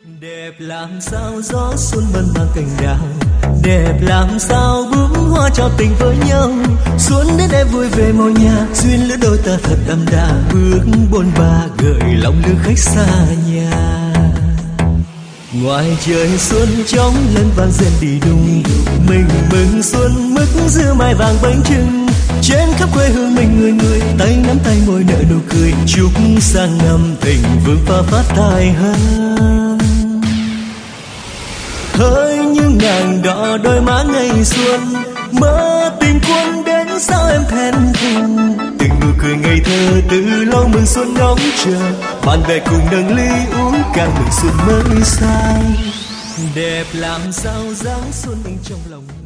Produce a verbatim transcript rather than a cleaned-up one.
Đẹp làm sao gió xuân mơn mang cành đào, đẹp làm sao bướm hoa cho tình với nhau. Xuân đến em vui về mọi nhà, duyên lứa đôi ta thật đậm đà. Bước bôn ba gợi lòng lứa khách xa nhà. Ngoài trời xuân chóng lân vang rền đi đùng, mình mừng xuân mức dưa mai vàng bánh trưng. Trên khắp quê hương mình người người tay nắm tay môi nở nụ cười, chúc sang năm tình vương pha phát tài hơn. Hỡi những nàng đỏ đôi má ngày xuân, mơ tình quân đến sao em thẹn thùng. Từng nụ cười ngây thơ từ lâu mừng xuân ngóng chờ, bạn bè cùng nâng ly uống càng mừng xuân mới sang. Đẹp làm sao dáng xuân in trong lòng.